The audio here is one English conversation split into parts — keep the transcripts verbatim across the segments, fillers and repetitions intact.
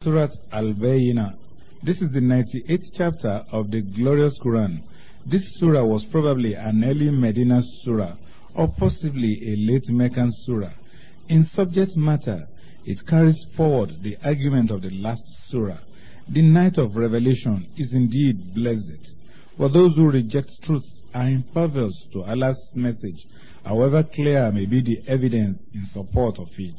Surat Al-Bayyinah. This is the ninety-eighth chapter of the glorious Quran. This surah was probably an early Medina surah or possibly a late Meccan surah. In subject matter, it carries forward the argument of the last surah. The night of revelation is indeed blessed, but those who reject truth are impervious to Allah's message, however clear may be the evidence in support of it.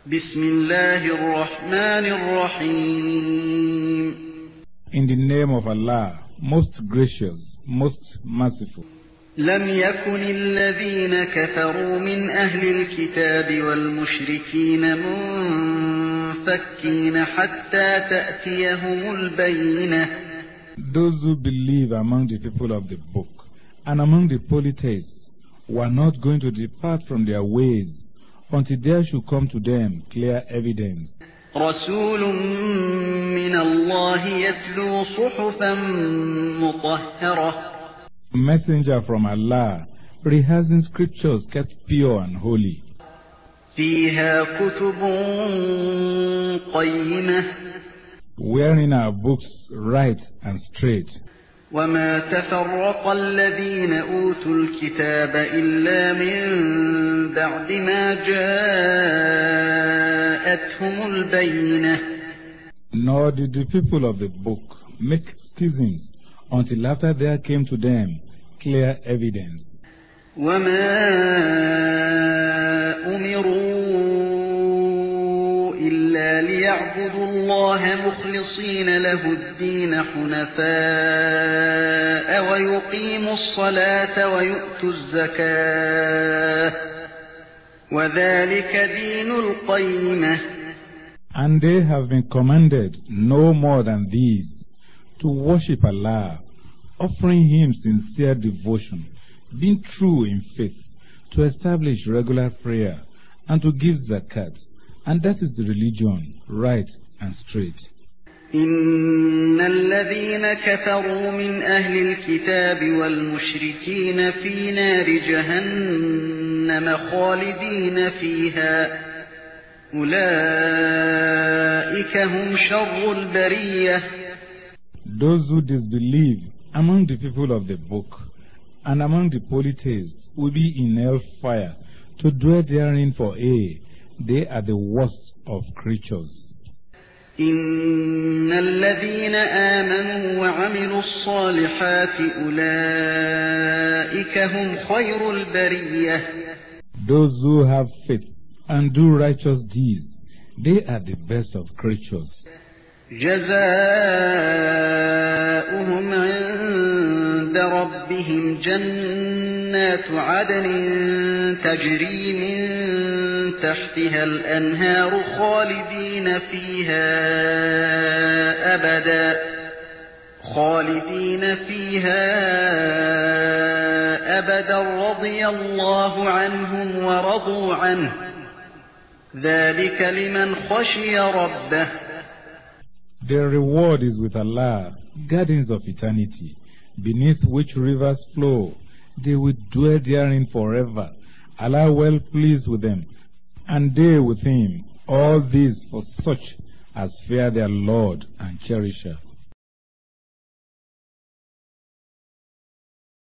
Bismillahir-Rahmanir-Rahim. In the name of Allah, most gracious, most merciful. لم يكن الذين كفروا من أهل الكتاب والمشركين منفكين حتى تأتيهم البينة. Those who believe among the people of the book and among the polytheists were not going to depart from their ways until there should come to them clear evidence. رسول من الله يتلو صحفا مطهرة. Messenger from Allah, rehearsing scriptures kept pure and holy. فيها كتب قيمة. Wherein are books right and straight. وما تفرق الذين أوتوا الكتاب إلا من بعد ما جاءتهم البينة. Nor did the people of the book make schisms until after there came to them clear evidence. وما أمروا إلا ليعبدوا الله مخلصين له الدين حنفاء ويقيموا الصلاة ويؤتوا الزكاة وذلك دين القيمة. And they have been commanded no more than these, to worship Allah, offering Him sincere devotion, being true in faith, to establish regular prayer, and to give zakat, and that is the religion, right and straight. إن الذين كفروا من أهل الكتاب والمشركين في نار جهنم خالدين فيها أولئك هم شر البرية. Those who disbelieve among the people of the book and among the polytheists will be in hellfire to dwell therein for aye. They are the worst of creatures. إن الذين آمنوا وعملوا الصالحات أولئك هم خير البرية. Those who have faith and do righteous deeds, they are the best of creatures. جزاؤهم عند ربهم جنات عدن تجري من تحتها الأنهار خالدين فيها أبدا خالدين فيها أبدا رضي الله عنهم ورضوا عنه ذلك لمن خشي ربه. Their reward is with Allah, gardens of eternity, beneath which rivers flow. They will dwell therein forever. Allah well pleased with them, and they with Him. All this for such as fear their Lord and cherisher.